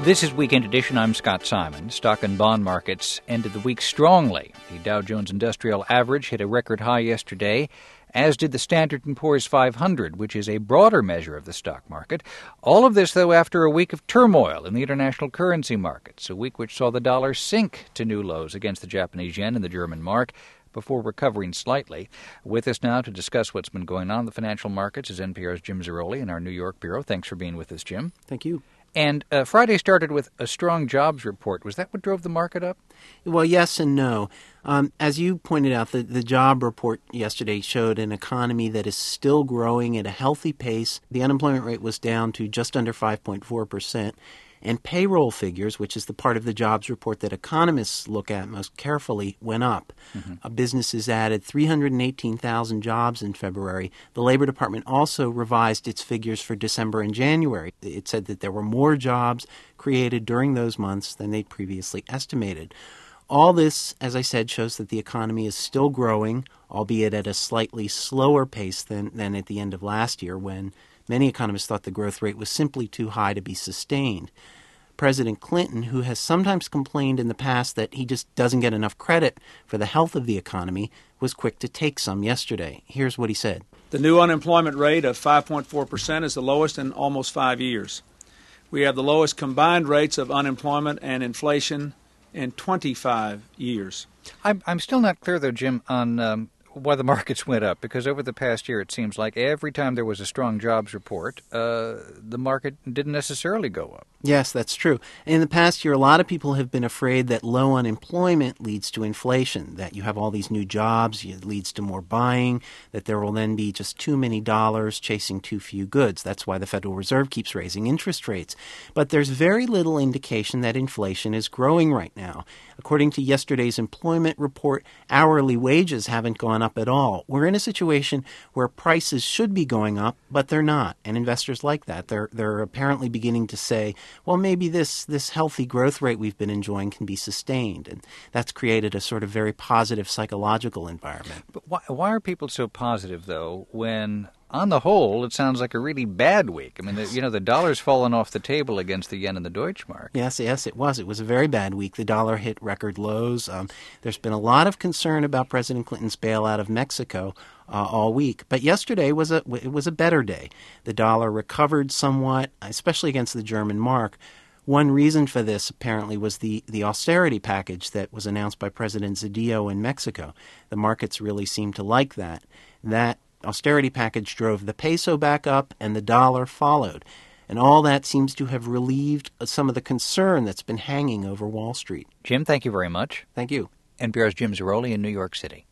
This is Weekend Edition. I'm Scott Simon. Stock and bond markets ended the week strongly. The Dow Jones Industrial Average hit a record high yesterday, as did the Standard & Poor's 500, which is a broader measure of the stock market. All of this, though, after a week of turmoil in the international currency markets, a week which saw the dollar sink to new lows against the Japanese yen and the German mark, before recovering slightly. With us now to discuss what's been going on in the financial markets is NPR's Jim Zarroli in our New York bureau. Thanks for being with us, Jim. Thank you. And Friday started with a strong jobs report. Was that what drove the market up? Well, yes and no. As you pointed out, the job report yesterday showed an economy that is still growing at a healthy pace. The unemployment rate was down to just under 5.4%. And payroll figures, which is the part of the jobs report that economists look at most carefully, went up. Businesses added 318,000 jobs in February. The Labor Department also revised its figures for December and January. It said that there were more jobs created during those months than they'd previously estimated. All this, as I said, shows that the economy is still growing, albeit at a slightly slower pace than at the end of last year, when many economists thought the growth rate was simply too high to be sustained. President Clinton, who has sometimes complained in the past that he just doesn't get enough credit for the health of the economy, was quick to take some yesterday. Here's what he said. The new unemployment rate of 5.4% is the lowest in almost 5 years. We have the lowest combined rates of unemployment and inflation in 25 years. I'm still not clear, though, Jim, on why the markets went up, because over the past year it seems like every time there was a strong jobs report, the market didn't necessarily go up. Yes, that's true. In the past year, a lot of people have been afraid that low unemployment leads to inflation, that you have all these new jobs, it leads to more buying, that there will then be just too many dollars chasing too few goods. That's why the Federal Reserve keeps raising interest rates. But there's very little indication that inflation is growing right now. According to yesterday's employment report, hourly wages haven't gone up at all. We're in a situation where prices should be going up, but they're not. And investors like that. They're apparently beginning to say, well, maybe this healthy growth rate we've been enjoying can be sustained. And that's created a sort of very positive psychological environment. But why are people so positive, though, when on the whole it sounds like a really bad week? I mean, the dollar's fallen off the table against the yen and the Deutschmark. Yes, it was. It was a very bad week. The dollar hit record lows. There's been a lot of concern about President Clinton's bailout of Mexico all week. But yesterday was a better day. The dollar recovered somewhat, especially against the German mark. One reason for this, apparently, was the austerity package that was announced by President Zedillo in Mexico. The markets really seemed to like that. That austerity package drove the peso back up, and the dollar followed. And all that seems to have relieved some of the concern that's been hanging over Wall Street. Jim, thank you very much. Thank you. NPR's Jim Zarroli in New York City.